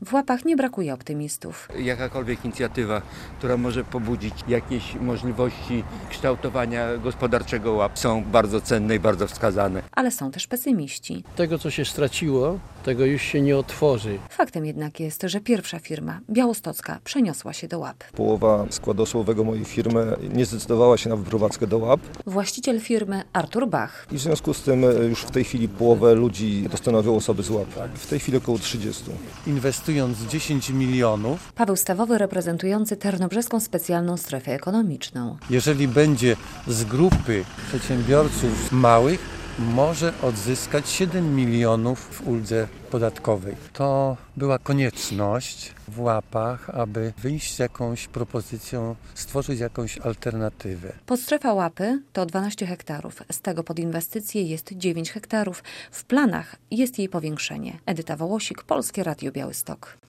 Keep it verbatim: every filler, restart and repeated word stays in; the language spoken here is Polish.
W Łapach nie brakuje optymistów. Jakakolwiek inicjatywa, która może pobudzić jakieś możliwości kształtowania gospodarczego Łap, są bardzo cenne i bardzo wskazane. Ale są też pesymiści. Tego, co się straciło, tego już się nie otworzy. Faktem jednak jest, że pierwsza firma, białostocka, przeniosła się do Łap. Połowa składu osobowego mojej firmy nie zdecydowała się na wyprowadzkę do Łap. Właściciel firmy Artur Bach. I w związku z tym już w tej chwili połowę ludzi to stanowią osoby z Łap. W tej chwili około trzydziestu. Inwestując dziesięć milionów, Paweł Stawowy reprezentujący Tarnobrzeską Specjalną Strefę Ekonomiczną. jeżeli będzie z grupy przedsiębiorców małych, może odzyskać siedem milionów w uldze podatkowej. To była konieczność w Łapach, aby wyjść z jakąś propozycją, stworzyć jakąś alternatywę. Podstrefa Łapy to dwanaście hektarów. Z tego pod inwestycje jest dziewięć hektarów. W planach jest jej powiększenie. Edyta Wołosik, Polskie Radio Białystok.